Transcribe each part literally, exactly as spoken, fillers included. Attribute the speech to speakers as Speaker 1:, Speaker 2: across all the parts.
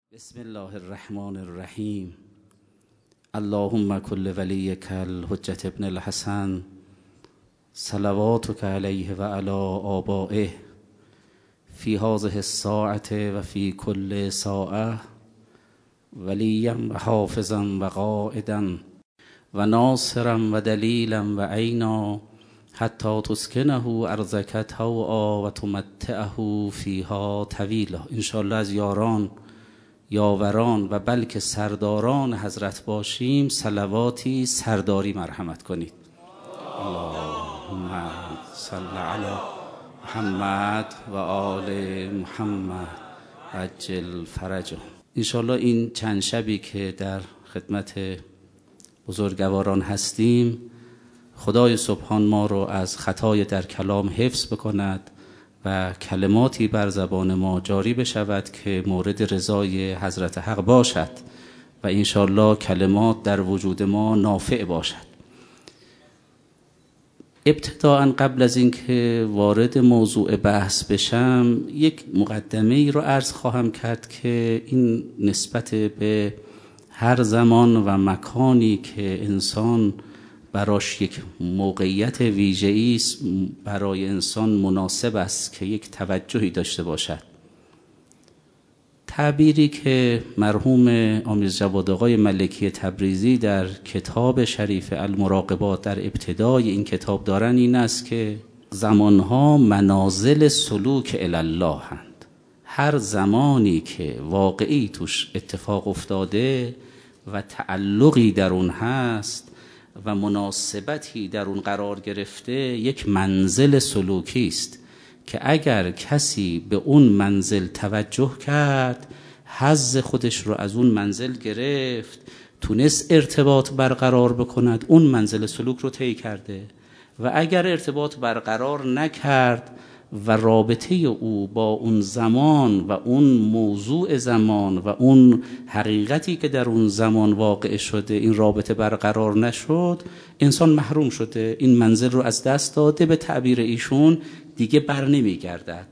Speaker 1: بسم الله الرحمن الرحیم. اللهم کل ولیک الحجة ابن الحسن صلواتک علیه و علی آبائه فی هذه الساعة و فی کل ساعة ولیا و حافظا و قائدا و ناصرا و دلیلا و عینا حتی تسکنه ارضک طوعا و تمتعه فیها طویلا. انشاءالله از یاران، یاوران و بلکه سرداران حضرت باشیم. صلواتی سرداری مرحمت کنید. اللهم صل علی محمد و آل محمد عجل فرجهم. انشاءالله این چند شبی که در خدمت بزرگواران هستیم، خدای سبحان ما رو از خطای در کلام حفظ بکند و کلماتی بر زبان ما جاری بشود که مورد رضای حضرت حق باشد و انشاءالله کلمات در وجود ما نافع باشد. ابتداءً قبل از اینکه وارد موضوع بحث بشم، یک مقدمه ای رو عرض خواهم کرد که این نسبت به هر زمان و مکانی که انسان براش یک موقعیت ویژه‌ای است، برای انسان مناسب است که یک توجهی داشته باشد. تعبیری که مرحوم آمیز جواد آقای ملکی تبریزی در کتاب شریف المراقبات در ابتدای این کتاب دارن این است که زمانها منازل سلوک الله هند. هر زمانی که واقعی توش اتفاق افتاده و تعلقی در اون هست و مناسبتی در اون قرار گرفته، یک منزل سلوکی است که اگر کسی به اون منزل توجه کرد، حظ خودش رو از اون منزل گرفت، تونست ارتباط برقرار بکند، اون منزل سلوک رو طی کرده. و اگر ارتباط برقرار نکرد و رابطه او با اون زمان و اون موضوع زمان و اون حقیقتی که در اون زمان واقع شده، این رابطه برقرار نشد، انسان محروم شده، این منزل رو از دست داده. به تعبیر ایشون دیگه بر نمی گردد.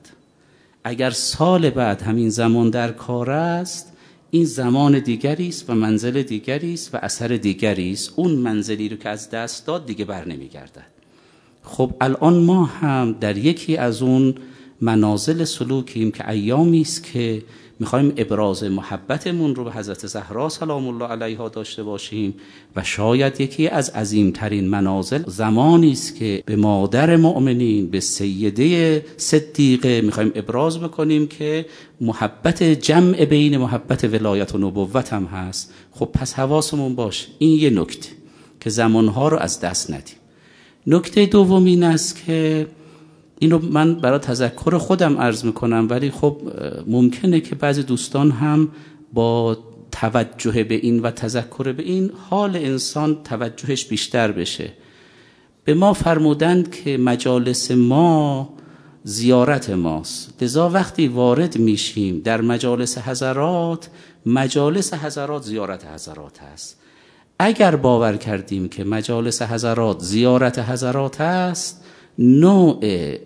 Speaker 1: اگر سال بعد همین زمان در کار است، این زمان دیگری است و منزل دیگری است و اثر دیگری است. اون منزلی رو که از دست داد دیگه بر نمی گردد. خب الان ما هم در یکی از اون منازل سلوکیم که ایامی است که میخوایم ابراز محبتمون رو به حضرت زهرا سلام الله علیها داشته باشیم و شاید یکی از عظیمترین منازل زمانی است که به مادر مؤمنین، به سیده صدیقه میخوایم ابراز بکنیم که محبت جمع بین محبت ولایت و نبوت هم هست. خب پس حواسمون باشه، این یه نکته که زمانها رو از دست ندیم. نکته دوم این است که اینو من برای تذکر خودم عرض میکنم، ولی خب ممکنه که بعضی دوستان هم با توجه به این و تذکر به این حال انسان توجهش بیشتر بشه. به ما فرمودند که مجالس ما زیارت ماست، لذا وقتی وارد میشیم در مجالس حضرات، مجالس حضرات زیارت حضرات هست. اگر باور کردیم که مجالس حضرات زیارت حضرات است، نوع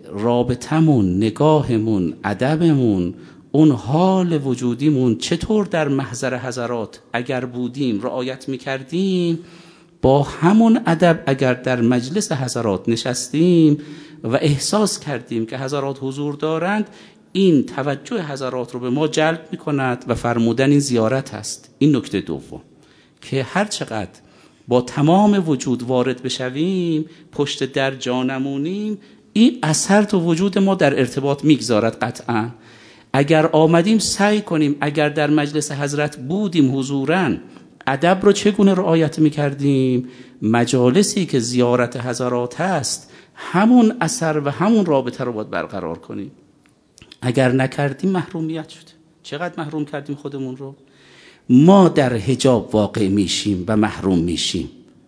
Speaker 1: رابطمون، نگاهمون، ادبمون، اون حال وجودیمون چطور در محضر حضرات اگر بودیم رعایت میکردیم، با همون ادب اگر در مجلس حضرات نشستیم و احساس کردیم که حضرات حضور دارند، این توجه حضرات رو به ما جلب میکند و فرمودن این زیارت است. این نکته دوم که هر چقدر با تمام وجود وارد بشویم، پشت در جانمونیم، این اثر تو وجود ما در ارتباط میگذارد. قطعا اگر آمدیم سعی کنیم، اگر در مجلس حضرت بودیم حضوراً، ادب رو چگونه رعایت میکردیم، مجالسی که زیارت حضرات هست همون اثر و همون رابطه رو باید برقرار کنیم. اگر نکردیم محرومیت شد. چقدر محروم کردیم خودمون رو؟ ما در حجاب واقع میشیم و محروم میشیم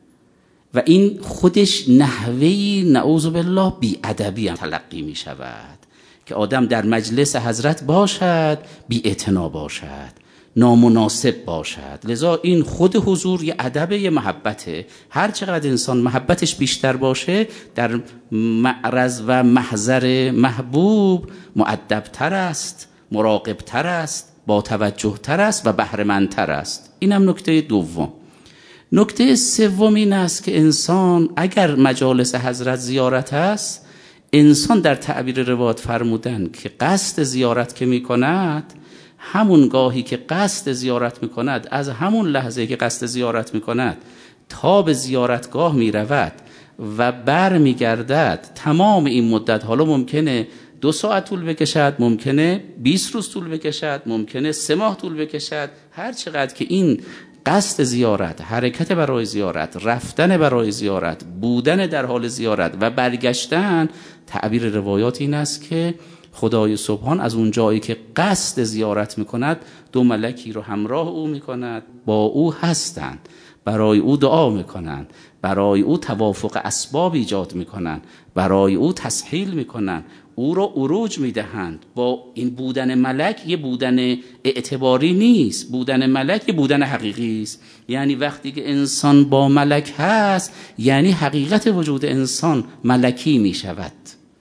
Speaker 1: و این خودش نحوهی نعوذ بالله بی ادبی هم تلقی میشود که آدم در مجلس حضرت باشد بی اعتنا باشد، نامناسب باشد. لذا این خود حضور یه ادب، یه محبته. هر چقدر انسان محبتش بیشتر باشه، در معرض و محضر محبوب مؤدبتر است، مراقبتر است، با توجه تر است و بهره‌مندتر است. اینم نکته دوم. نکته سوم این است که انسان اگر مجالس حضرت زیارت است، انسان در تعبیر روایات فرمودن که قصد زیارت که می کند، همون گاهی که قصد زیارت می کند، از همون لحظه که قصد زیارت می کند تا به زیارتگاه می رود و بر می گردد، تمام این مدت، حالا ممکنه دو ساعت طول بکشد، ممکنه بیست روز طول بکشد، ممکنه سه ماه طول بکشد، هر چقدر که این قصد زیارت، حرکت برای زیارت، رفتن برای زیارت، بودن در حال زیارت و برگشتن، تعبیر روایات این است که خدای سبحان از اون جایی که قصد زیارت میکند دو ملکی رو همراه او میکند، با او هستند، برای او دعا میکنند، برای او توافق اسباب ایجاد میکنند، برای او تسهیل میکنند، او رو عروج میدهند. با این بودن ملک یه بودن اعتباری نیست، بودن ملک یه بودن حقیقی است. یعنی وقتی که انسان با ملک هست، یعنی حقیقت وجود انسان ملکی میشود،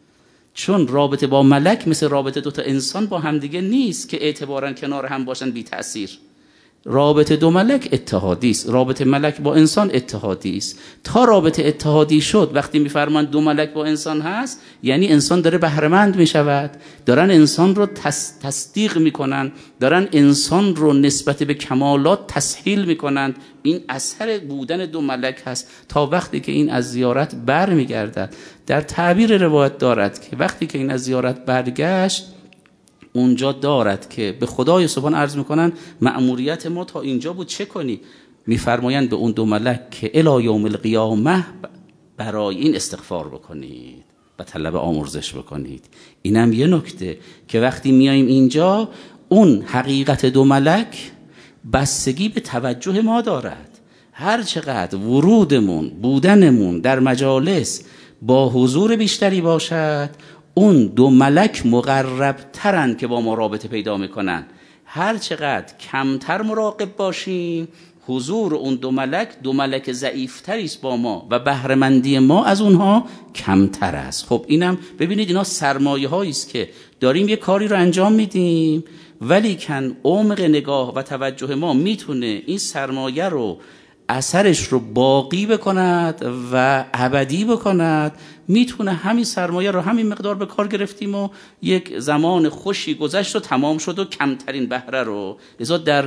Speaker 1: چون رابطه با ملک مثل رابطه دوتا انسان با همدیگه نیست که اعتباراً کنار هم باشن بی تأثیر. رابطه دو ملک اتحادی است، رابطه ملک با انسان اتحادی است. تا رابطه اتحادی شد، وقتی میفرمان دو ملک با انسان هست، یعنی انسان داره بهره‌مند میشود، دارن انسان رو تصدیق میکنن، دارن انسان رو نسبت به کمالات تسهیل میکنند. این اثر بودن دو ملک هست. تا وقتی که این از زیارت بر میگردد، در تعبیر روایت دارد که وقتی که این از زیارت برگشت، اونجا دارد که به خدای سبحان عرض میکنن مأموریت ما تا اینجا بود، چه کنی؟ میفرمایند به اون دو ملک که الی یوم القیامه برای این استغفار بکنید و طلب آمرزش بکنید. اینم یه نکته که وقتی میایم اینجا، اون حقیقت دو ملک بستگی به توجه ما دارد. هر چقدر ورودمون، بودنمون در مجالس با حضور بیشتری باشد، اون دو ملک مقرب ترن که با ما رابطه پیدا میکنن. هر چقدر کمتر مراقب باشیم، حضور اون دو ملک، دو ملک ضعیفتری است با ما و بهره‌مندی ما از اونها کمتر است. خب اینم ببینید، اینا سرمایه هایی است که داریم یه کاری رو انجام میدیم، ولی کن عمق نگاه و توجه ما میتونه این سرمایه رو، اثرش رو باقی بکند و ابدی بکند. میتونه همین سرمایه رو همین مقدار به کار گرفتیم و یک زمان خوشی گذشت و تمام شد و کمترین بهره رو. لذا در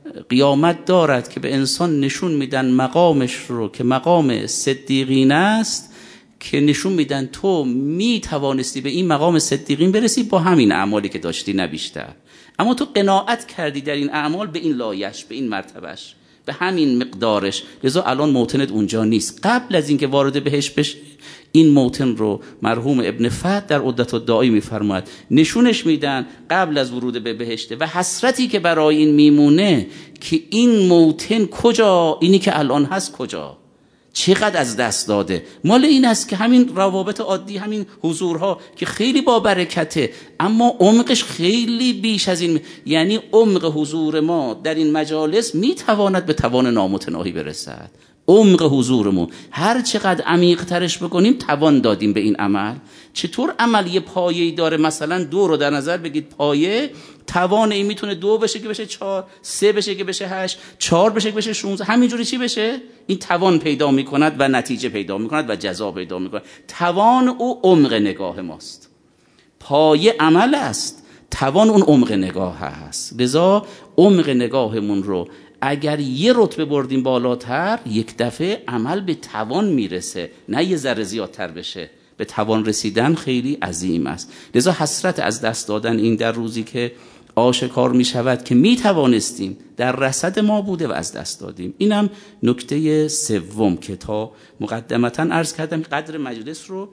Speaker 1: قیامت دارد که به انسان نشون میدن مقامش رو که مقام صدیقین است، که نشون میدن تو میتوانستی به این مقام صدیقین برسی با همین اعمالی که داشتی، نه بیشتر. اما تو قناعت کردی در این اعمال به این لایش، به این مرتبهش، به همین مقدارش. لذا الان موطنت اونجا نیست. قبل از اینکه وارد بهش بشه، این موطن رو مرحوم ابن فهد در عدت الداعی میفرماید نشونش میدن قبل از ورود به بهشته، و حسرتی که برای این میمونه که این موطن کجا، اینی که الان هست کجا، چقدر از دست داده. مال این است که همین روابط عادی، همین حضورها که خیلی با برکته، اما عمقش خیلی بیش از این. یعنی عمق حضور ما در این مجالس میتواند به توان نامتناهی برسد. عمق حضورمون هر چقدر عمیق ترش بکنیم، توان دادیم به این عمل. چطور عمل یه پایه‌ای داره؟ مثلا دو رو در نظر بگید، پایه توان این میتونه دو بشه که بشه چهار، سه بشه که بشه هشت، چهار بشه که بشه شونزده، همینجوری چی بشه؟ این توان پیدا میکند و نتیجه پیدا میکند و جزا پیدا میکند. توان او عمق نگاه ماست. پایه عمل است، توان اون عمق نگاه هست. لذا عمق نگاهمون رو اگر یه رتبه بردیم بالاتر، یک دفعه عمل به توان میرسه، نه یه ذره زیادتر بشه. به توان رسیدن خیلی عظیم است. لذا حسرت از دست دادن این در روزی که آشکار می شود که می توانستیم، در رصد ما بوده و از دست دادیم. اینم نکته سوم که تا مقدمتاً عرض کردم قدر مجلس رو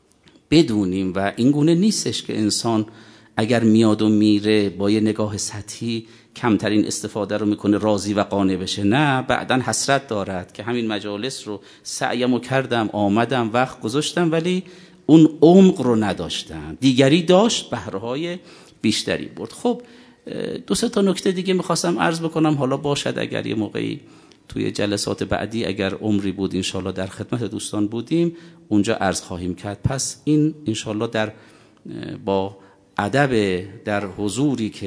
Speaker 1: بدونیم و این گونه نیستش که انسان اگر میاد و میره با یه نگاه سطحی کمترین استفاده رو میکنه راضی و قانع بشه. نه، بعداً حسرت دارد که همین مجالس رو سعیمو کردم، آمدم، وقت گذاشتم، ولی اون عمق رو نداشتم. دیگری داشت، بهره‌های بیشتری برد. خب دو سه تا نکته دیگه میخواستم عرض بکنم. حالا باشد اگر یه موقعی توی جلسات بعدی اگر عمری بود انشالله در خدمت دوستان بودیم اونجا عرض خواهیم کرد. پس این انشالله در با ادب در حضوری که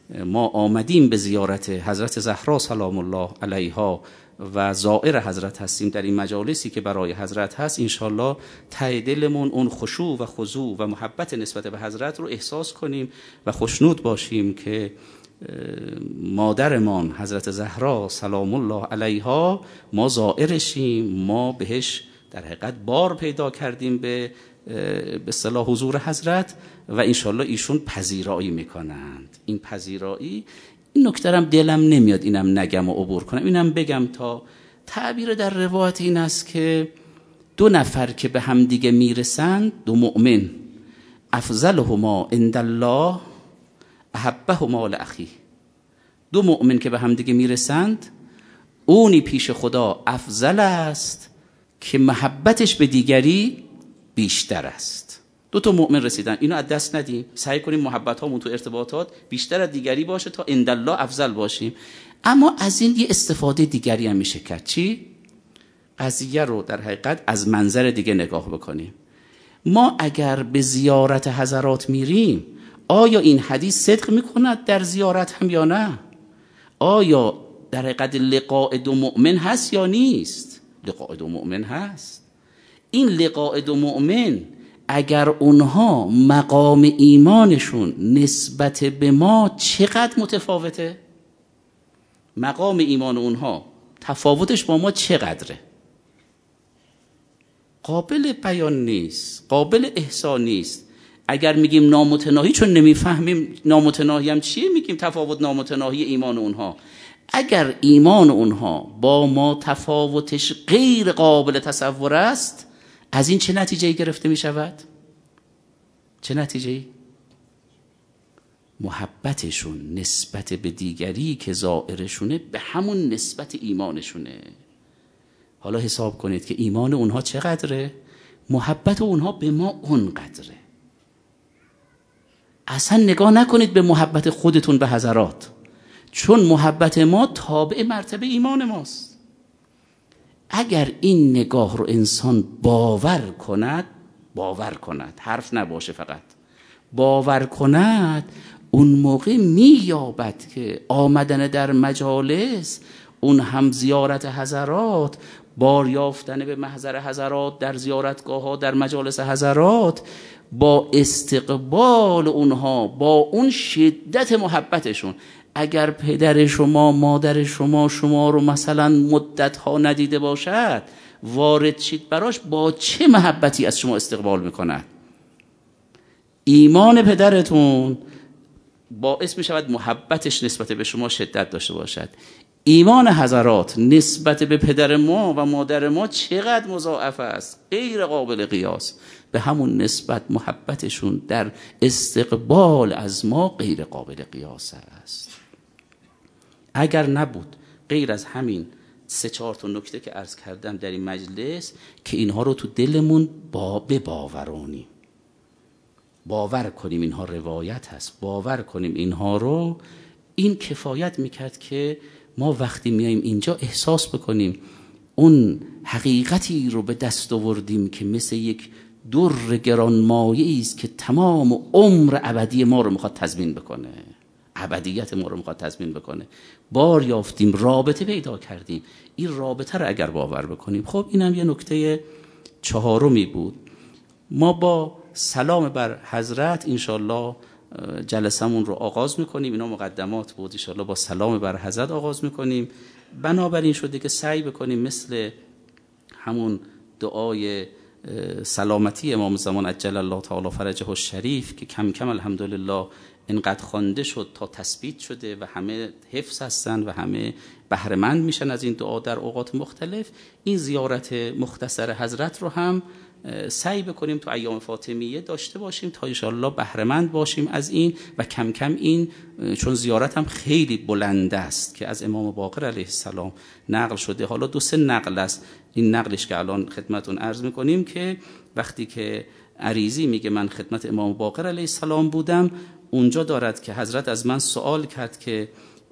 Speaker 1: ما آمدیم به زیارت حضرت زهرا سلام الله علیها و زائر حضرت هستیم در این مجالسی که برای حضرت هست، انشالله ته دلمون اون خشوع و خضوع و محبت نسبت به حضرت رو احساس کنیم و خوشنود باشیم که مادرمان حضرت زهرا سلام الله علیها ما زائرشیم، ما بهش در حقیقت بار پیدا کردیم به به اصطلاح حضور حضرت و انشالله ایشون پذیرایی میکنند. این پذیرایی، این نکته هم دلم نمیاد اینم نگم و عبور کنم، اینم بگم تا تعبیر در روایت این است که دو نفر که به هم دیگه میرسند، دو مؤمن، افضلهما عند الله احبهما لاخیه. دو مؤمن که به هم دیگه میرسند، اونی پیش خدا افضل است که محبتش به دیگری بیشتر است. دو تا مؤمن رسیدن، اینو از دست ندیم، سعی کنیم محبت هامون تو ارتباطات بیشتر از دیگری باشه تا عند الله افضل باشیم. اما از این یه استفاده دیگری هم میشه کرد. چی؟ قضیه رو در حقیقت از منظر دیگه نگاه بکنیم. ما اگر به زیارت حضرات میریم، آیا این حدیث صدق میکند در زیارت هم یا نه؟ آیا در حقیقت لقاء دو مؤمن هست یا نیست؟ لقاء دو مؤمن هست. این لقاء دو مؤمن اگر اونها مقام ایمانشون نسبت به ما چقدر متفاوته، مقام ایمان اونها تفاوتش با ما چقدره، قابل بیان نیست، قابل احصا نیست. اگر میگیم نامتناهی چون نمیفهمیم نامتناهی هم چیه، میگیم تفاوت نامتناهی ایمان اونها. اگر ایمان اونها با ما تفاوتش غیر قابل تصور است، از این چه نتیجه‌ای گرفته می شود؟ چه نتیجه‌ای؟ محبتشون نسبت به دیگری که زائرشونه به همون نسبت ایمانشونه. حالا حساب کنید که ایمان اونها چقدره، محبت اونها به ما اونقدره. اصلا نگاه نکنید به محبت خودتون به حضرات، چون محبت ما تابع مرتبه ایمان ماست. اگر این نگاه رو انسان باور کند، باور کند، حرف نباشه فقط باور کند، اون موقع مییابد که آمدن در مجالس، اون هم زیارت حضرات، بار یافتن به محضر حضرات در زیارتگاه ها، در مجالس حضرات، با استقبال اونها، با اون شدت محبتشون. اگر پدر شما، مادر شما شما رو مثلا مدت ها ندیده باشد، وارد شید براش، با چه محبتی از شما استقبال میکند؟ ایمان پدرتون باعث میشود محبتش نسبت به شما شدت داشته باشد. ایمان حضرات نسبت به پدر ما و مادر ما چقدر مضاعف است، غیر قابل قیاس. به همون نسبت محبتشون در استقبال از ما غیر قابل قیاس است. اگر نبود غیر از همین سه چهار تا نکته که عرض کردم در این مجلس، که اینها رو تو دلمون با بباورونیم، باور کنیم اینها روایت هست، باور کنیم اینها رو، این کفایت میکرد که ما وقتی میایم اینجا احساس بکنیم اون حقیقتی رو به دست آوردیم که مثل یک در گرانمایه‌ای است که تمام عمر ابدی ما رو میخواد تضمین بکنه، ابدیت ما رو میخواد تضمین بکنه. بار یافتیم، رابطه پیدا کردیم. این رابطه رو اگر باور بکنیم، خب اینم یه نکته چهارمی بود. ما با سلام بر حضرت انشالله جلسمون رو آغاز میکنیم. اینا مقدمات بود، انشالله با سلام بر حضرت آغاز میکنیم. بنابراین شده که سعی بکنیم مثل همون دعای سلامتی امام زمان عجل الله تعالی فرجه الشریف که کم کم الحمدلله اینقدر خوانده شد تا تثبیت شده و همه حفظ هستن و همه بهره‌مند میشن از این دعا در اوقات مختلف، این زیارت مختصر حضرت رو هم سعی بکنیم تو ایام فاطمیه داشته باشیم تا انشاءالله بهره‌مند باشیم از این. و کم کم این، چون زیارت هم خیلی بلند است که از امام باقر علیه السلام نقل شده، حالا دو سه نقل است، این نقلش که الان خدمتون عرض میکنیم که وقتی که عریضی میگه من خدمت امام باقر علیه السلام بودم، اونجا دارد که حضرت از من سوال کرد که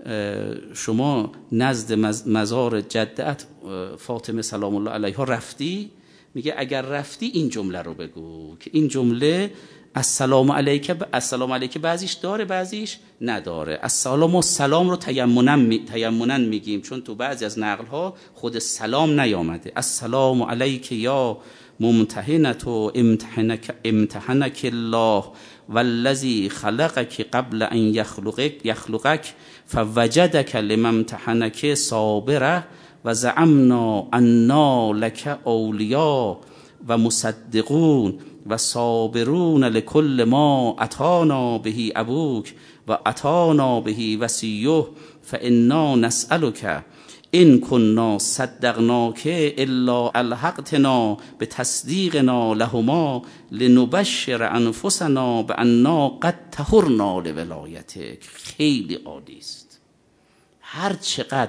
Speaker 1: شما نزد مزار جدت فاطمه سلام الله علیها رفتی؟ میگه اگر رفتی این جمله رو بگو، که این جمله السلام علیک، السلام علیک بعضیش داره بعضیش نداره. السلام و سلام رو تیمنا می... تیمنا میگیم، چون تو بعضی از نقل ها خود سلام نیامده. السلام علیک یا ممتحنت و امتحنک امتحنک الله والذی خلقک قبل ان یخلقک یخلقک فوجدک لما امتحنک صابره و زعمنا انا لک اولیاء و مصدقون و صابرون لكل ما اتانا به ابوک و اتانا به وصیه فانا نسألک ان كنا صدقناک الا الحقتنا بتصدیقنا لهما لنبشر انفسنا بأننا قد طهرنا لولایتک. خیلی عالی است. هر چقدر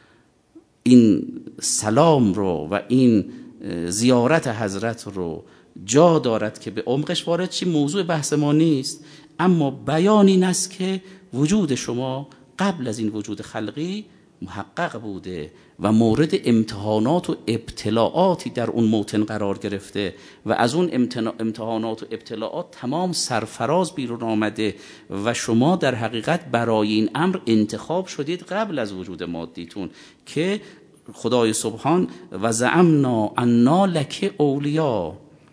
Speaker 1: این سلام رو و این زیارت حضرت رو جا دارد که به عمقش وارد چی، موضوع بحث ما نیست، اما بیان این است که وجود شما قبل از این وجود خلقی محقق بوده و مورد امتحانات و ابتلاعاتی در اون موطن قرار گرفته و از اون امتحانات و ابتلاعات تمام سرفراز بیرون آمده و شما در حقیقت برای این امر انتخاب شدید قبل از وجود مادیتون که خدای سبحان و زعمنا انا لک اولیا.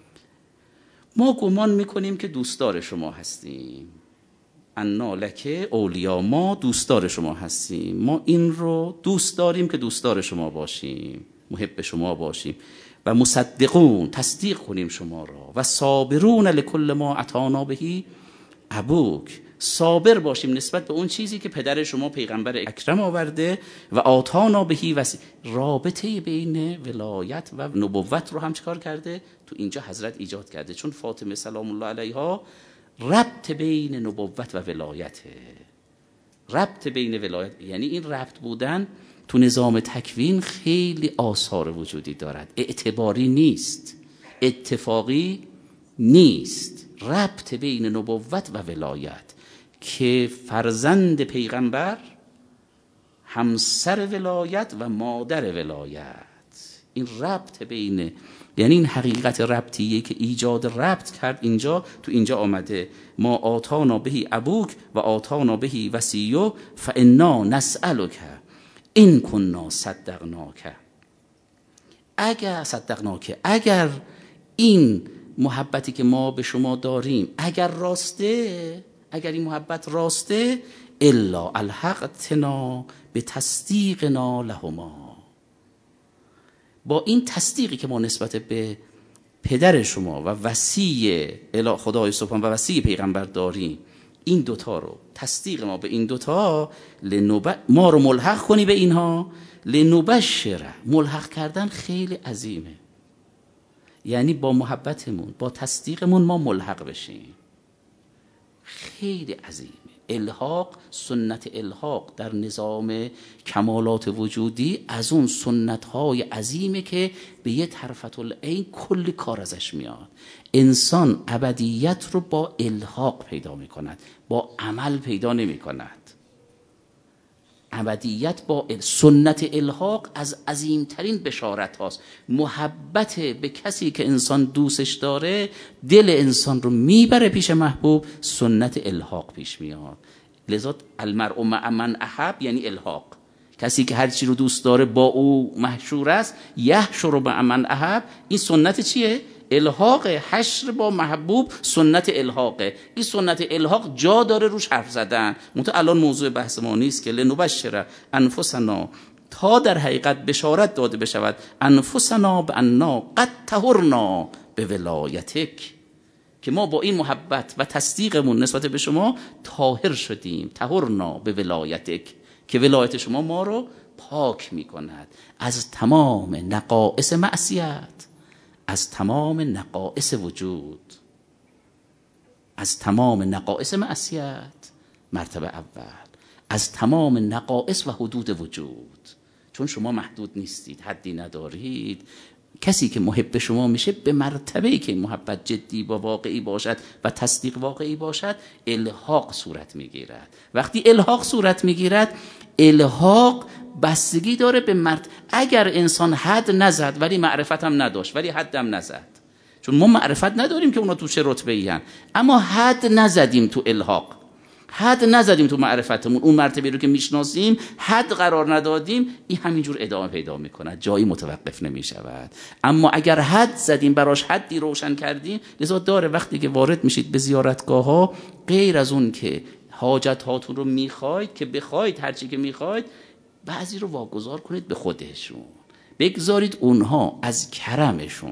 Speaker 1: ما گمان میکنیم که دوستدار شما هستیم. انا لک اولیا، ما دوستدار شما هستیم، ما این رو دوست داریم که دوستدار شما باشیم، محب شما باشیم. و مصدقون، تصدیق کنیم شما را. و صابرون لکل ما اتانا بهی ابوک، صابر باشیم نسبت به اون چیزی که پدر شما پیغمبر اکرم آورده. و آتانا بهی وصی، رابطه بین ولایت و نبوت رو هم چکار کرده؟ تو اینجا حضرت ایجاد کرده، چون فاطمه سلام الله علیها ربط بین نبوت و ولایته. ربط بین ولایت یعنی این ربط بودن تو نظام تکوین خیلی آثار وجودی دارد، اعتباری نیست، اتفاقی نیست. ربط بین نبوت و ولایت که فرزند پیغمبر همسر ولایت و مادر ولایت، این ربط بین، یعنی این حقیقت ربطیه که ایجاد ربط کرد اینجا، تو اینجا آمده ما آتانا بهی ابوک و آتانا بهی وصیه فانا نسألک ان کنا صدقناک. اگر صدقناک، اگر این محبتی که ما به شما داریم اگر راسته، اگر این محبت راسته، الا الحقتنا به تصدیقنا لهما، با این تصدیقی که ما نسبت به پدر شما و وصی اله خدای سبحان و وصی پیغمبر داریم، این دوتا رو، تصدیق ما به این دوتا، لنب... ما رو ملحق کنی به اینها، لنبشره، ملحق کردن خیلی عظیمه، یعنی با محبتمون با تصدیقمون ما ملحق بشیم، خیلی عظیمه. الحاق، سنت الحاق در نظام کمالات وجودی از اون سنت‌های عظیمه که به یه طرفت العین کلی کار ازش میاد. انسان ابدیت رو با الحاق پیدا میکند، با عمل پیدا نمیکند. ابدیت با سنت الحاق از عظیمترین بشارت هاست. محبت به کسی که انسان دوستش داره دل انسان رو میبره پیش محبوب، سنت الحاق پیش میاد. لذا المرء مع من احب یعنی الحاق، کسی که هر چی رو دوست داره با او محشور است. یحشر مع من احب، این سنت چیه؟ الحاق، حشر با محبوب سنت الحاقه. این سنت الحاق جا داره روش حرف زدن، منتها الان موضوع بحث ما نیست که لنبشر انفسنا، تا در حقیقت بشارت داده بشود انفسنا بأننا قد طهرنا به ولایتک، که ما با این محبت و تصدیقمون نسبت به شما طاهر شدیم، طهرنا به ولایتک، که ولایت شما ما رو پاک میکند از تمام نقائص معصیت، از تمام نقائص وجود، از تمام نقائص معصیت مرتبه اول، از تمام نقائص و حدود وجود، چون شما محدود نیستید، حدی ندارید. کسی که محب شما میشه به مرتبه‌ای که محبت جدی و واقعی باشد و تصدیق واقعی باشد، الحاق صورت میگیرد. وقتی الحاق صورت میگیرد، الحاق بستگی داره به مرد. اگر انسان حد نزد ولی معرفت هم نداشت ولی حد هم نزد، چون ما معرفت نداریم که اونا تو چه رتبه‌ای ان، اما حد نزدیم تو الحاق، حد نزدیم تو معرفتمون، اون مرتبه رو که میشناسیم حد قرار ندادیم، این همینجور ادامه پیدا میکنه، جایی متوقف نمیشود. اما اگر حد زدیم، براش حدی روشن کردیم، لذا داره وقتی که وارد میشید به زیارتگاه ها، غیر از اون که حاجت هاتون رو میخواید که بخواید هر چی که میخواید، بعضی رو واگذار کنید به خودشون، بگذارید اونها از کرمشون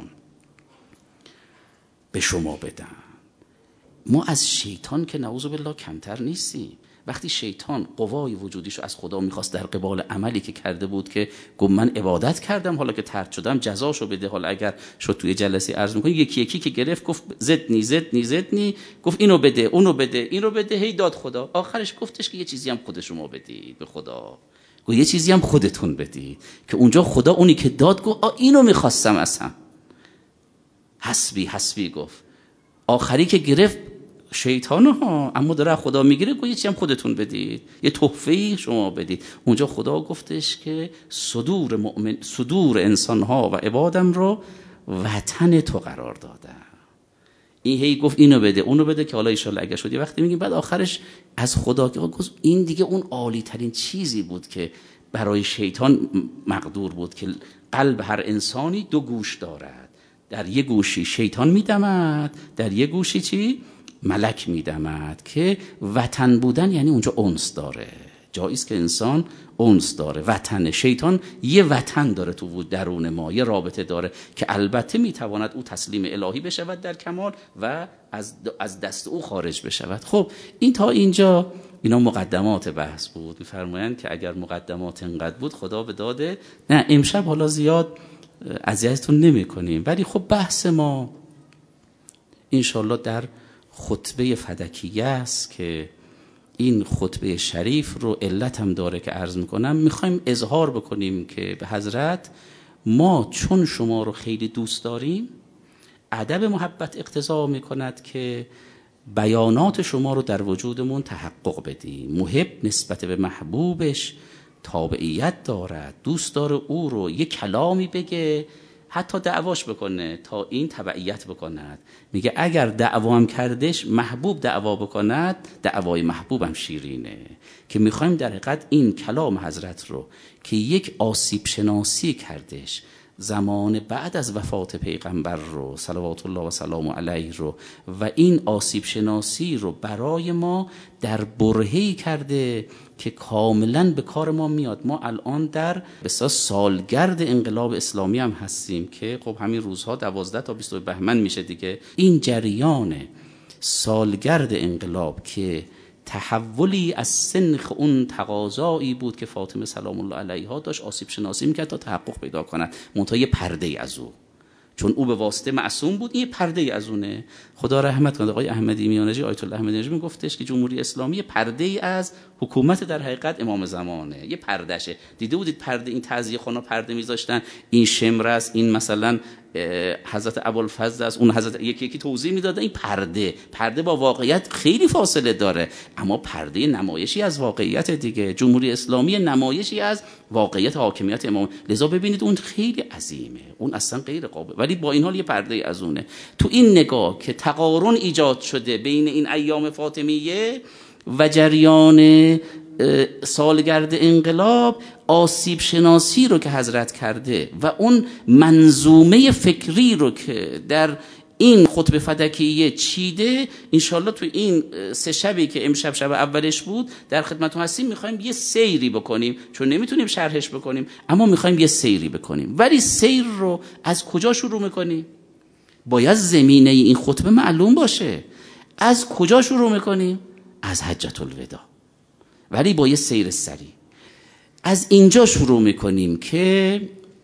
Speaker 1: به شما بدن. ما از شیطان که نعوذ بالله کمتر نیستیم. وقتی شیطان قوای وجودیشو از خدا میخواست در قبال عملی که کرده بود، که گفت من عبادت کردم حالا که طرد شدم جزاشو بده، حالا اگر شد توی جلسه عرض میکنی، یکی یکی که گرفت گفت زدنی زدنی زدنی، گفت اینو بده اونو بده اینو بده، هی داد خدا. آخرش گفتش که یه چیزی هم خود شما بدید به خدا، گفت یه چیزی هم خودتون بدید، که اونجا خدا اونی که داد گفت آ اینو میخواستم اصلا، حسبی حسبی گفت. آخری که گرفت شیطان ها، اما داره خدا میگیره، گویا چی هم خودتون بدید، یه تحفه‌ای شما بدید. اونجا خدا گفتش که صدور مؤمن، صدور انسان ها و عبادم رو وطن تو قرار دادم. این هی گفت اینو بده اونو بده، که حالا ان شاءالله اگه شدی وقتی میگیم، بعد آخرش از خدا که گفت این دیگه اون عالی ترین چیزی بود که برای شیطان مقدور بود، که قلب هر انسانی دو گوش دارد، در یک گوشی شیطان میدمد، در یک گوشی چی؟ ملک میدمد، که وطن بودن یعنی اونجا انس داره، جاییست که انسان انس داره. وطن شیطان یه وطن داره تو درون ما، یه رابطه داره که البته میتواند او تسلیم الهی بشود در کمال و از از دست او خارج بشود. خب این تا اینجا اینا مقدمات بحث بود. میفرمایند که اگر مقدمات انقدر بود خدا به داده، نه امشب حالا زیاد اذیتتون نمی کنیم، ولی خب بحث ما انشالله در خطبه فدکیه است که این خطبه شریف رو علت هم داره که عرض میکنم. میخوایم اظهار بکنیم که به حضرت ما چون شما رو خیلی دوست داریم، ادب محبت اقتضا میکند که بیانات شما رو در وجودمون تحقق بدیم. محب نسبت به محبوبش تابعیت دارد، دوست داره او رو یه کلامی بگه، حتی دعواش بکنه تا این تبعیت بکند. میگه اگر دعوام کردش محبوب دعوا بکند، دعوای محبوبم شیرینه. که میخوایم در حقیقت این کلام حضرت رو که یک آسیب شناسی کردش زمان بعد از وفات پیغمبر رو صلوات الله و سلام علیه رو، و این آسیب شناسی رو برای ما در برهه‌ای کرده که کاملا به کار ما میاد. ما الان در بسیار سالگرد انقلاب اسلامی هم هستیم که خب همین روزها دوازده تا بیست بهمن میشه دیگه. این جریان سالگرد انقلاب که تحولی از سنخ اون تقاضایی بود که فاطمه سلام الله علیها داشت آسیب شناسی میکرد تا تحقق پیدا کند، منتها یه پرده از او، چون او به واسطه معصوم بود، این پرده از اونه. خدا رحمت کنه آقای احمدی میانجی، آیت الله احمدی میانجی میگفتش که جمهوری اسلامی پرده از حکومت در حقیقت امام زمانه، یه پردهشه. دیده بودید پرده این تعزیه خانه پرده میذاشتن، این شمر است، این مثلا حضرت ابوالفضل است، اون حضرت یکی یکی توضیح میدادن. این پرده پرده با واقعیت خیلی فاصله داره، اما پرده نمایشی از واقعیت دیگه. جمهوری اسلامی نمایشی از واقعیت حاکمیت امام، لذا ببینید اون خیلی عظیمه، اون اصلا غیر قابل، ولی با این حال یه پرده از اونه. تو این نگاه که تقارن ایجاد شده بین این ایام فاطمیه و جریان سالگرد انقلاب، آسیب شناسی رو که حضرت کرده و اون منظومه فکری رو که در این خطبه فدکیه چیده، انشالله تو این سه شبی که امشب شب اولش بود در خدمتتون هستیم، میخوایم یه سیری بکنیم، چون نمیتونیم شرحش بکنیم، اما میخوایم یه سیری بکنیم. ولی سیر رو از کجا شروع میکنیم؟ باید زمینه این خطبه معلوم باشه. از کجا شروع میکنیم؟ از حجت الوداع، ولی با یه سیر سری. از اینجا شروع میکنیم که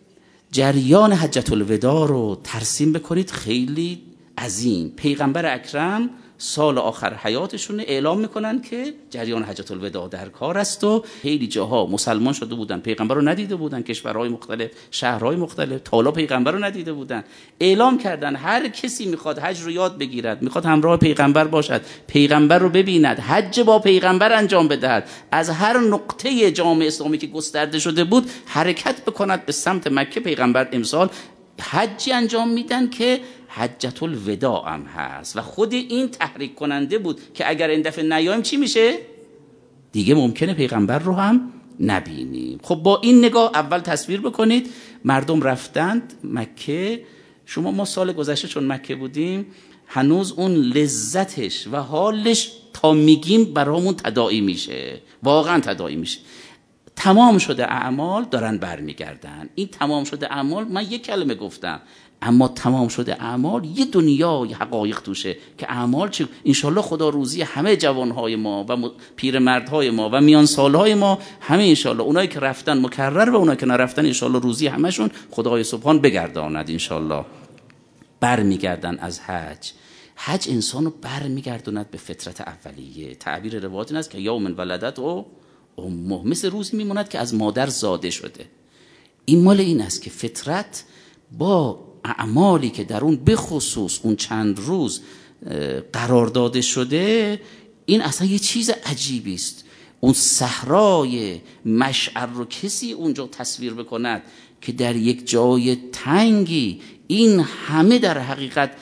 Speaker 1: جریان حجت الوداع رو ترسیم بکنید. خیلی عظیم. پیغمبر اکرم سال آخر حیاتشون اعلام میکنن که جریان حجت الوداع در کار است و خیلی جاها مسلمان شده بودن، پیغمبر رو ندیده بودن، کشورهای مختلف، شهرهای مختلف، تا حالا پیغمبر رو ندیده بودن. اعلام کردن هر کسی میخواد حج رو یاد بگیرد، میخواد همراه پیغمبر باشد، پیغمبر رو ببیند، حج با پیغمبر انجام بدهد، از هر نقطه جامعه اسلامی که گسترده شده بود حرکت بکند به سمت مکه. پیغمبر امسال حجی انجام میدن که حجت الوداع هم هست و خود این تحریک کننده بود که اگر این دفعه نیایم چی میشه؟ دیگه ممکنه پیغمبر رو هم نبینیم. خب با این نگاه اول تصویر بکنید مردم رفتند مکه. شما ما سال گذشته چون مکه بودیم هنوز اون لذتش و حالش تا میگیم برامون تداعی میشه، واقعا تداعی میشه. تمام شده اعمال دارن برمیگردن. این تمام شده اعمال، من یک کلمه گفتم، اما تمام شده اعمال یه دنیای حقایق توشه که اعمال چه انشالله خدا روزی همه جوانهای ما و پیرمردهای ما و میان سالهای ما همه انشالله اونایی که رفتن مکرر و اونایی که نرفتن انشالله روزی همشون خدای سبحان بگرداند انشالله. برمیگردن از حج. حج انسانو برمیگرداند به فطرت اولیه. تعبیر روایت این است که یوم ولدت و امه، مثل روزی میموند که از مادر زاده شده. این مال این است که فطرت با اعمالی که در اون به خصوص اون چند روز قرار داده شده، این اصلا یه چیز عجیبی است. اون صحرای مشعر رو کسی اونجا تصویر بکند که در یک جای تنگی این همه در حقیقت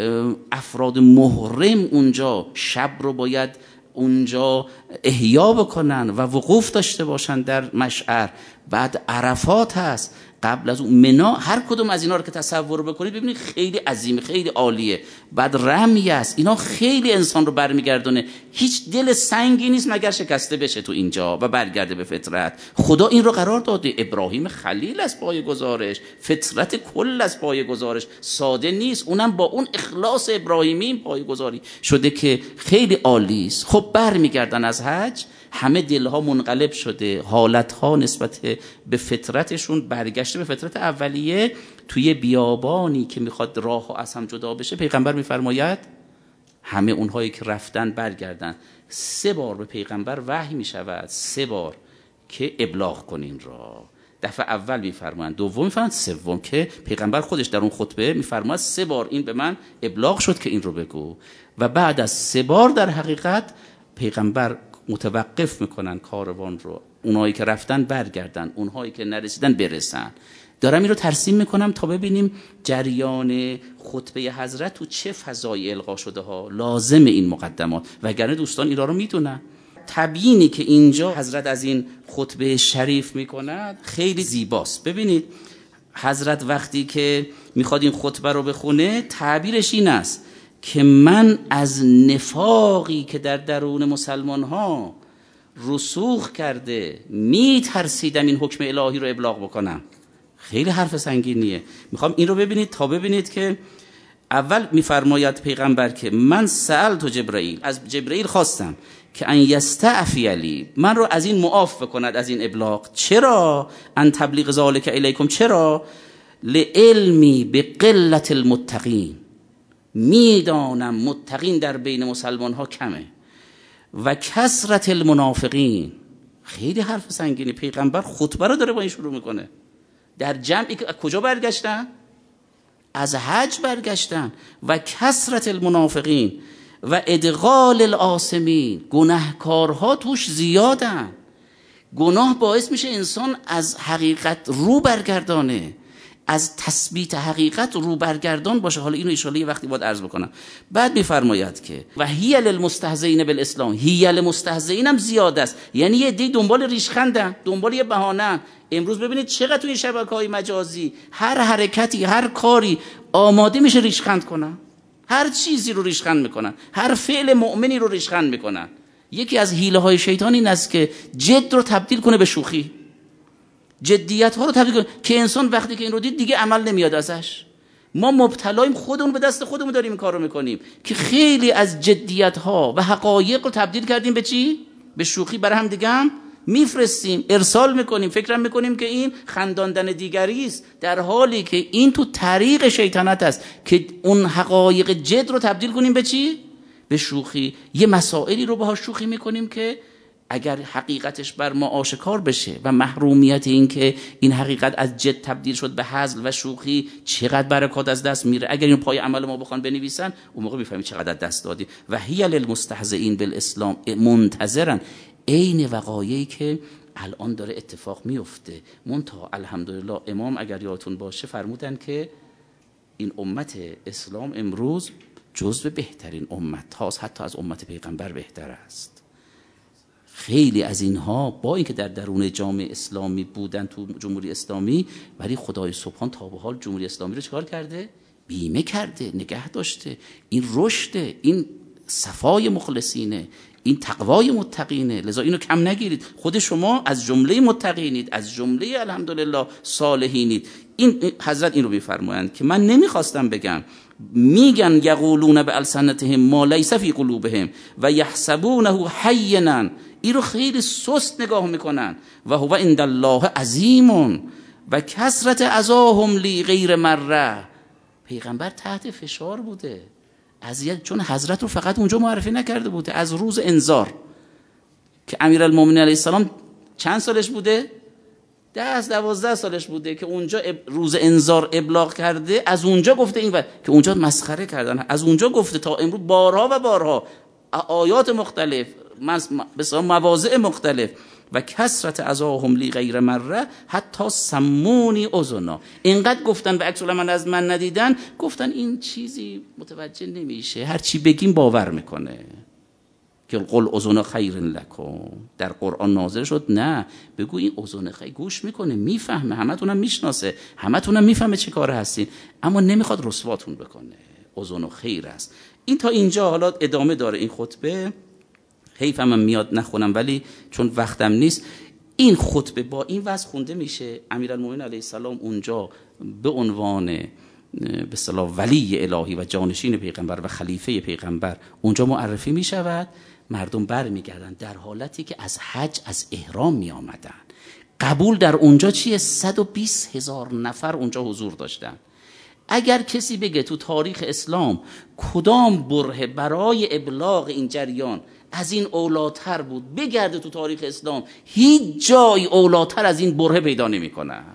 Speaker 1: افراد محرم اونجا شب رو باید اونجا احیا بکنن و وقوف داشته باشن در مشعر. بعد عرفات هست، قبل از اون منا. هر کدوم از اینا رو که تصور بکنید ببینید خیلی عظیمه، خیلی عالیه. بعد رمی است. اینا خیلی انسان رو برمیگردونه. هیچ دل سنگی نیست مگر شکسته بشه تو اینجا و برگرده به فطرت. خدا این رو قرار داده. ابراهیم خلیل از پای گزارش، فطرت کل از پای گزارش، ساده نیست. اونم با اون اخلاص ابراهیمی پای گذاری شده که خیلی عالی است. خب برمیگردن از حج، همه دلها منقلب شده، حالتها نسبت به فطرتشون برگشته به فطرت اولیه. توی بیابانی که میخواد راه و از هم جدا بشه، پیغمبر میفرماید همه اونهایی که رفتن برگردن. سه بار به پیغمبر وحی میشود، سه بار که ابلاغ کنین را. دفعه اول میفرمایند، دوم میفرمایند، سوم که پیغمبر خودش در اون خطبه میفرماید سه بار این به من ابلاغ شد که این رو بگو. و بعد از سه بار در حقیقت پیغمبر متوقف میکنن کاروان رو. اونهایی که رفتن برگردن، اونهایی که نرسیدن برسن. دارم این رو ترسیم میکنم تا ببینیم جریان خطبه حضرت تو چه فضایی القا شده ها. لازم این مقدمات، وگرنه دوستان اینا رو میدونن. تبیینی که اینجا حضرت از این خطبه شریف میکند خیلی زیباست. ببینید حضرت وقتی که میخواد این خطبه رو بخونه، تعبیرش این است که من از نفاقی که در درون مسلمان ها رسوخ کرده می ترسیدم این حکم الهی رو ابلاغ بکنم. خیلی حرف سنگینیه. میخوام این رو ببینید تا ببینید که اول میفرماید پیغمبر که من سألت جبرائیل، از جبرائیل خواستم که ان یستعفی لی، من رو از این معاف بکند، از این ابلاغ. چرا؟ ان تبلیغ ذالک الیکم. چرا؟ لعلمی بقلت المتقین، میدانم متقین در بین مسلمان ها کمه، و کثرت المنافقین. خیلی حرف سنگینی. پیغمبر خطبه رو داره با این شروع میکنه. در جمعی که کجا برگشتن؟ از حج برگشتن. و کثرت المنافقین و ادغال الآثمین، گناهکارها توش زیادن. گناه باعث میشه انسان از حقیقت رو برگردانه، از تثبیت حقیقت رو برگردان باشه. حالا اینو ان شاء الله یه وقتی باید عرض بکنم. بعد میفرماید که و هی للمستهزئین بالاسلام، هی للمستهزئین هم زیاده است. یعنی یه دی دنبال ریشخندن، دنبال یه بهانه. امروز ببینید چقدر توی شبکه‌های مجازی هر حرکتی، هر کاری آماده میشه ریشخند کنن. هر چیزی رو ریشخند میکنن، هر فعل مؤمنی رو ریشخند میکنن. یکی از حیله‌های شیطان این است که جد رو تبدیل کنه به شوخی، جدیت ها رو تبدیل کنه که انسان وقتی که این رو دید دیگه عمل نمیاد ازش. ما مبتلایم، خودمون به دست خودمون داریم این کار رو میکنیم که خیلی از جدیت ها و حقایق رو تبدیل کردیم به چی؟ به شوخی. برای هم دیگه هم میفرستیم، ارسال میکنیم، فکرم میکنیم که این خنداندن دیگری است، در حالی که این تو طریق شیطنت است که اون حقایق جد رو تبدیل کنیم به چی؟ به شوخی. یه مسائلی رو باهاش شوخی میکنیم که اگر حقیقتش بر ما آشکار بشه و محرومیت این که این حقیقت از جد تبدیل شد به هزل و شوخی، چقدر برکات از دست میره. اگر این پای عمل ما بخوان بنویسن، اون موقع میفهمید چقدر دست دادیم. و هی للمستهزئین بالاسلام منتظرن، عین وقایعی که الان داره اتفاق میفته. منتها الحمدلله امام اگر یادتون باشه فرمودن که این امت اسلام امروز جزو بهترین امت هاست، حتی از امت پیغمبر بهتر است. خیلی از اینها با اینکه در درون جامعه اسلامی بودن تو جمهوری اسلامی، ولی خدای سبحان تا به حال جمهوری اسلامی رو چیکار کرده؟ بیمه کرده، نگه داشته. این رشد، این صفای مخلصینه، این تقوای متقینه. لذا اینو کم نگیرید. خود شما از جمله متقینید، از جمله الحمدلله صالحینید. این حضرت این رو میفرمایند که من نمیخواستم بگم، میگن یقولون بالسنتهم ما لیس فی قلوبهم و یحسبونه هینا. این رو خیلی سست نگاه میکنن. و هو عند الله عظیم و کثرت عزاهم لی غیر مره. پیغمبر تحت فشار بوده، اذیت، چون حضرت رو فقط اونجا معرفی نکرده بوده. از روز انذار که امیرالمومنین علیه السلام چند سالش بوده؟ ده از دوازده سالش بوده که اونجا روز انذار ابلاغ کرده. از اونجا گفته این و که اونجا مسخره کردن، از اونجا گفته تا امروز بارها و بارها آیات مختلف، بسیار مواضع مختلف. و کثرت عزاهم لی غیر مره حتی سمونی اذنا. اینقدر گفتن و عکس العمل از من ندیدن، گفتن این چیزی متوجه نمیشه، هر چی بگیم باور میکنه. که قل اذن خیر لکم در قرآن نازل شد، نه بگو این اذن خیر، گوش میکنه، میفهمه، همتونم میشناسه، همتونم میفهمه چه کار هستین، اما نمیخواد رسواتون بکنه. اذن خیر است. این تا اینجا. حالا ادامه داره این خطبه، حیفم هم میاد نخونم ولی چون وقتم نیست. این خطبه با این وضع خونده میشه. امیرالمومنین علیه السلام اونجا به عنوان به اصطلاح ولی الهی و جانشین پیغمبر و خلیفه پیغمبر اونجا معرفی میشود. مردم برمیگردن در حالتی که از حج از احرام می آمدن. قبول در اونجا چیه؟ صد و بیست هزار نفر اونجا حضور داشتن. اگر کسی بگه تو تاریخ اسلام کدام برهه برای ابلاغ این جریان از این اولاتر بود، بگرده تو تاریخ اسلام، هیچ جای اولاتر از این برهه پیدا نمی کند.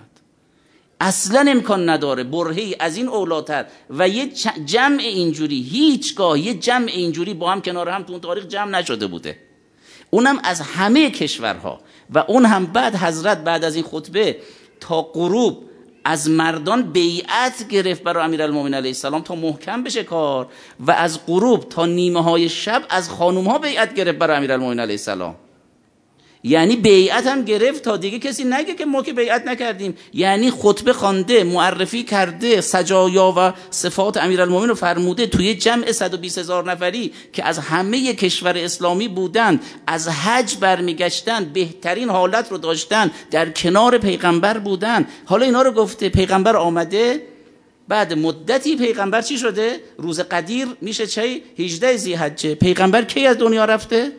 Speaker 1: اصلا امکان نداره برهی از این اولاتر و یه جمع اینجوری، هیچگاه یه جمع اینجوری با هم کنار هم تو اون تاریخ جمع نشده بوده، اونم از همه کشورها. و اون هم بعد حضرت بعد از این خطبه تا غروب از مردان بیعت گرفت برای امیرالمومنین علیه السلام تا محکم بشه کار، و از غروب تا نیمه های شب از خانوم ها بیعت گرفت برای امیرالمومنین علیه السلام. یعنی بیعت هم گرفت تا دیگه کسی نگه که ما که بیعت نکردیم. یعنی خطبه خوانده، معرفی کرده، سجایا و صفات امیرالمومنین رو فرموده توی جمع صد و بیست هزار نفری که از همه کشور اسلامی بودند، از حج برمیگشتن، بهترین حالت رو داشتن، در کنار پیغمبر بودن. حالا اینا رو گفته، پیغمبر آمده بعد مدتی. پیغمبر چی شده؟ روز قدیر میشه چه؟ هجده ذی‌حجه. پیغمبر کی از دنیا رفته؟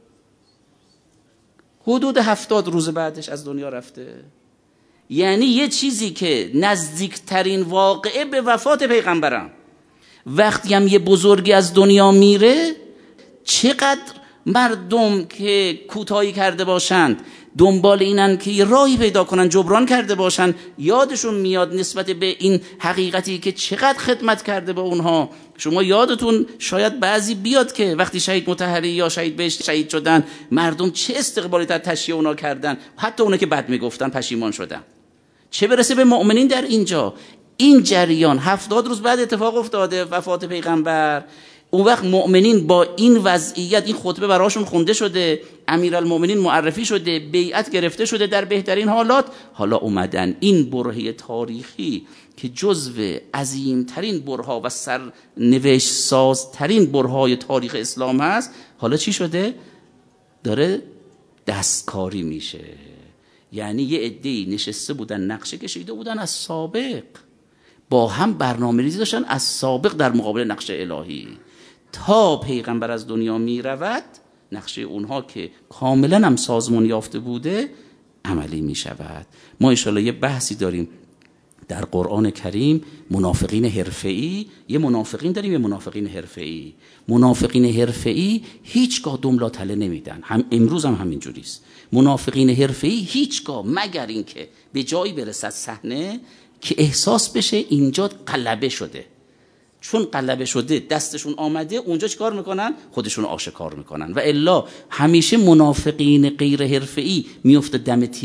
Speaker 1: حدود هفتاد روز بعدش از دنیا رفته. یعنی یه چیزی که نزدیکترین واقعه به وفات پیغمبرم. وقتی هم یه بزرگی از دنیا میره، چقدر مردم که کوتاهی کرده باشند دنبال اینن که یه راهی پیدا کنن جبران کرده باشن، یادشون میاد نسبت به این حقیقتی که چقدر خدمت کرده به اونها. شما یادتون شاید بعضی بیاد که وقتی شهید مطهری یا شهید بهشت شهید شدن، مردم چه استقبالی در تشییع اونا کردن، حتی اونا که بد میگفتن پشیمان شدن. چه برسه به مؤمنین در اینجا. این جریان هفتاد روز بعد اتفاق افتاده، وفات پیغمبر. اون وقت مؤمنین با این وضعیت، این خطبه براشون خونده شده، امیرالمومنین معرفی شده، بیعت گرفته شده در بهترین حالات. حالا اومدن این برهه تاریخی که جزو عظیمترین برها و سرنوشت سازترین برهای تاریخ اسلام هست، حالا چی شده؟ داره دستکاری میشه. یعنی یه عده‌ای نشسته بودن، نقشه کشیده بودن از سابق، با هم برنامه ریزی داشتن از سابق در مقابل نقشه الهی. تا پیغمبر از دنیا می رود، نقشه اونها که کاملا هم سازمان یافته بوده عملی می شود. ما انشاءالله یه بحثی داریم در قرآن کریم، منافقین حرفه‌ای. یه منافقین داریم، یه منافقین حرفه‌ای. منافقین حرفه‌ای هیچگاه دم تله نمیدن، هم امروز هم همین جوریست. منافقین حرفه‌ای هیچگاه مگر اینکه به جایی برسد صحنه که احساس بشه اینجا غلبه شده، چون غلبه شده دستشون آمده، اونجا چیکار میکنن؟ خودشون آشکار میکنن. و الا همیشه منافقین غیر حرفه‌ای میفته دم تیغ.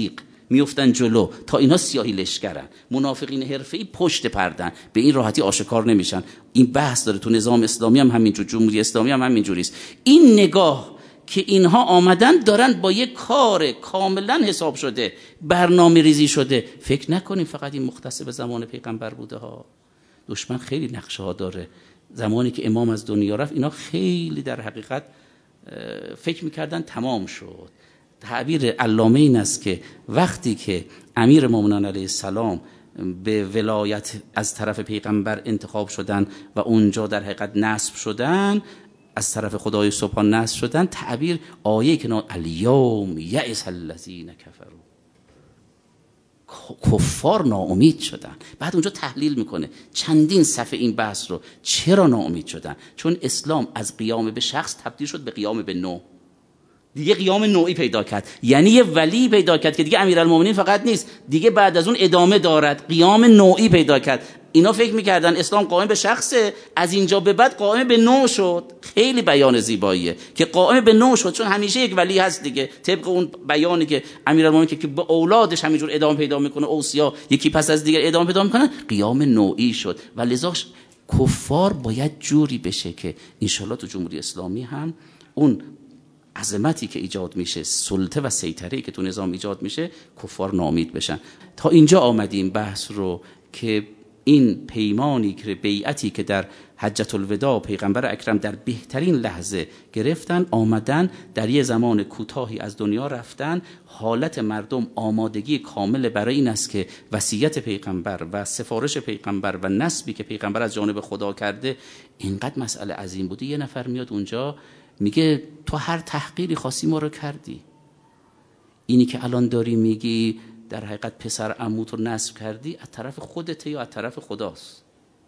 Speaker 1: میفتن جلو تا اینا سیاهی لشکرن. منافقین حرفه‌ای پشت پردن، به این راحتی آشکار نمیشن. این بحث داره تو نظام اسلامی هم همینجور، جمهوری اسلامی هم همینجوریست. این نگاه که اینها آمدن دارن با یک کار کاملا حساب شده، برنامه ریزی شده. فکر نکنیم فقط این مختص به زمان پیغمبر بوده ها. دشمن خیلی نقشه ها داره. زمانی که امام از دنیا رفت اینا خیلی در حقیقت فکر میکردن تمام شد. تعبیر علامه این است که وقتی که امیر مومنان علیه السلام به ولایت از طرف پیغمبر انتخاب شدن و اونجا در حقیقت نصب شدن، از طرف خدای سبحان نصب شدن، تعبیر آیه که الیوم یئس الذین کفروا، کفار ناامید شدن. بعد اونجا تحلیل میکنه چندین صفحه این بحث رو. چرا ناامید شدن؟ چون اسلام از قیام به شخص تبدیل شد به قیام به نوع. دیگه قیام نوعی پیدا کرد، یعنی یه ولی پیدا کرد که دیگه امیرالمومنین فقط نیست، دیگه بعد از اون ادامه دارد. قیام نوعی پیدا کرد. اینا فکر میکردن اسلام قائم به شخصه، از اینجا به بعد قائم به نوع شد. خیلی بیان زیباییه که قائم به نوع شد، چون همیشه یک ولی هست دیگه، طبق اون بیانی که امیرالمومنین که به اولادش همینجور ادامه پیدا میکنه، اوصیا یکی پس از دیگر ادامه پیدا میکنن، قیام نوعی شد. و لذا کفار باید جوری بشه که انشالله تو جمهوری اسلامی هم اون عظمتی که ایجاد میشه، سلطه و سیطره‌ای که تو نظام ایجاد میشه، کفار ناامید بشن. تا اینجا آمدیم بحث رو که این پیمانی که بیعتی که در حجة الوداع پیغمبر اکرم در بهترین لحظه گرفتن، آمدن در یه زمان کوتاهی از دنیا رفتن. حالت مردم آمادگی کامل برای این است که وصیت پیغمبر و سفارش پیغمبر و نسبی که پیغمبر از جانب خدا کرده اینقدر مسئله عظیم بوده. یه نفر میاد اونجا میگه تو هر تحقیری خاصی ما رو کردی، اینی که الان داری میگی در حقیقت پسر عموت رو نسب کردی، از طرف خودته یا از طرف خداست؟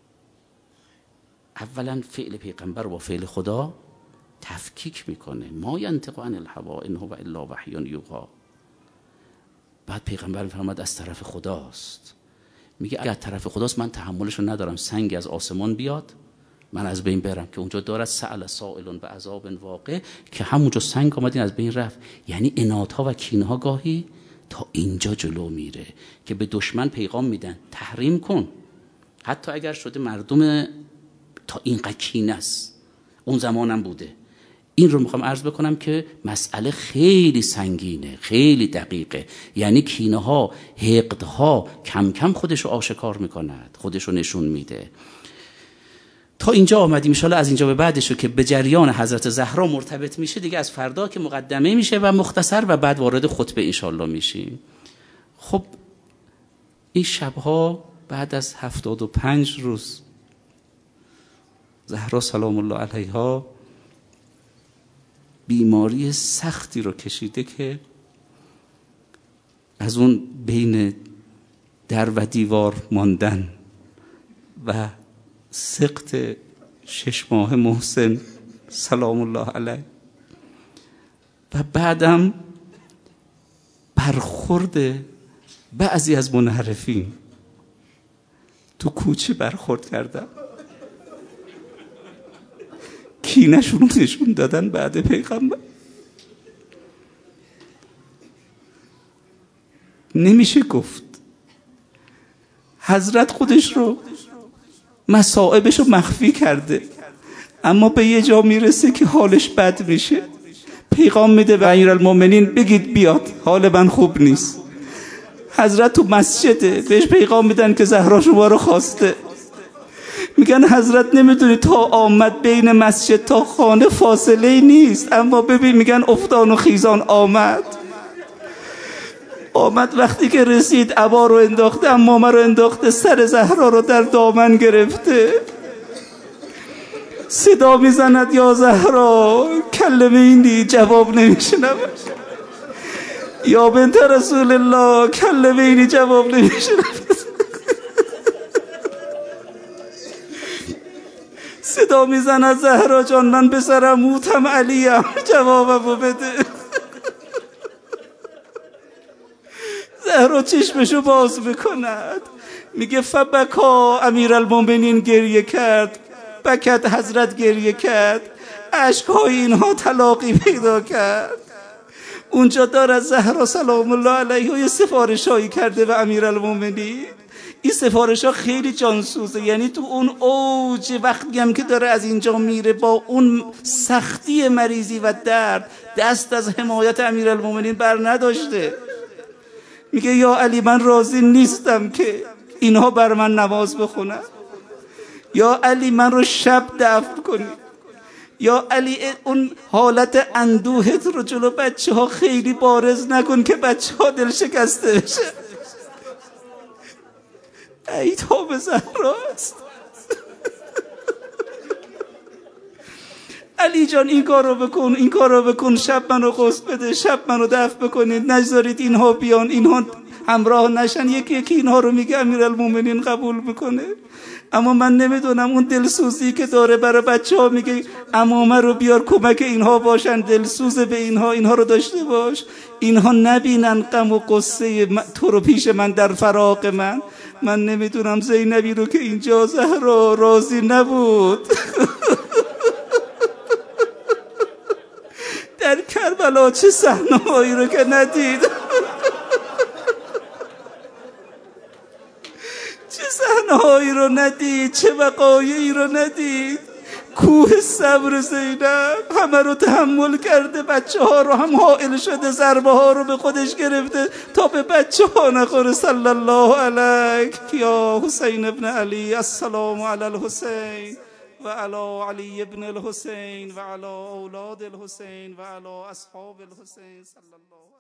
Speaker 1: اولا فعل پیغمبر رو با فعل خدا تفکیک میکنه. ما ینطق عن الهوا ان هو الا وحی یوحی. بعد پیغمبر میفرماد از طرف خداست. میگه اگه از طرف خداست من تحملش رو ندارم، سنگ از آسمان بیاد من از بین برم، که اونجا دارد سأل سائل به عذاب واقع، که همونجا سنگ آمدین از بین رفت. یعنی اناتها و کینها گاهی تا اینجا جلو میره که به دشمن پیغام میدن تحریم کن، حتی اگر شده مردم تا اینقدر کینه است. اون زمانم بوده. این رو میخوام عرض بکنم که مسئله خیلی سنگینه، خیلی دقیقه. یعنی کینه ها، حقد ها کم کم خودش رو آشکار میکند، خودش رو نشون میده. تا اینجا آمدیم. ان شاءالله از اینجا به بعدش رو که به جریان حضرت زهرا مرتبط میشه دیگه، از فردا که مقدمه میشه و مختصر و بعد وارد خطبه ان شاءالله میشیم. خب این شبها بعد از هفتاد و پنج روز زهرا سلام الله علیها بیماری سختی رو کشیده که از اون بین در و دیوار ماندن و سقط شش ماه محسن سلام الله علیه و بعدم برخورد بعضی از منحرفین تو کوچه برخورد کردم، کینه‌شون رو نشون دادن بعد پیغمبر. نمیشه گفت حضرت خودش رو مصائبش رو مخفی کرده، اما به یه جا میرسه که حالش بد میشه. پیغام میده به امیرالمومنین بگید بیاد، حال من خوب نیست. حضرت تو مسجده، بهش پیغام میدن که زهرا شما رو خواسته. میگن حضرت نمیدونی تا آمد بین مسجد تا خانه فاصله نیست، اما ببین میگن افتان و خیزان آمد. آمد وقتی که رسید عبا رو انداخته، امامه رو انداخته، سر زهرا رو در دامن گرفته، صدا میزند یا زهرا، کلمه اینی جواب نمیشنم، یا بنت رسول الله کلمه اینی جواب نمیشنم. صدا میزند زهرا جان من پسرم موتم علیم، جوابمو بده. زهرا چشمشو باز میکند، میگه فبکا امیرالمومنین گریه کرد، بکت حضرت گریه کرد، اشکهای اینها تلاقی پیدا کرد.
Speaker 2: اونجا داره زهرا سلام الله علیها یه سفارش هایی کرده به امیرالمومنین. این سفارش ها خیلی جانسوزه، یعنی تو اون اوج وقتی هم که داره از اینجا میره با اون سختی مریضی و درد دست از حمایت امیرالمومنین بر نداشته. میگه یا علی من راضی نیستم که اینها بر من نماز بخونن، یا علی من رو شب دفن کنی، یا علی اون حالت اندوهت رو جلو بچه ها خیلی بارز نکن که بچه ها دل شکسته بشه. ای تاب زهراست. علی جان این کارو بکن، این کارو بکن، شب منو غسل بده، شب منو دفن بکنید، نذارید اینها بیان، اینها همراه نشن. یکی یکی اینها رو میگه امیرالمومنین قبول میکنه. اما من نمیدونم اون دلسوزی که داره برای بچه ها، میگه عمامه رو بیار کمک اینها باشن، دلسوز به اینها، اینها رو داشته باش، اینها نبینن غم و قصه تو رو پیش من در فراق من. من نمیدونم زینبی رو که اینجا زهرا راضی نبود در کربلا چه صحنه‌هایی رو که ندید چه صحنه‌هایی رو ندید، چه وقایعی رو ندید. کوه صبر زینب همه رو تحمل کرده، بچه ها رو هم حائل شده، ضربه ها رو به خودش گرفته تا به بچه ها نخوره. صلی الله علیک یا حسین ابن علی. السلام علی الحسین و علی علی ابن الحسین و علی اولاد الحسین و علی اصحاب الحسین صلی الله علیه.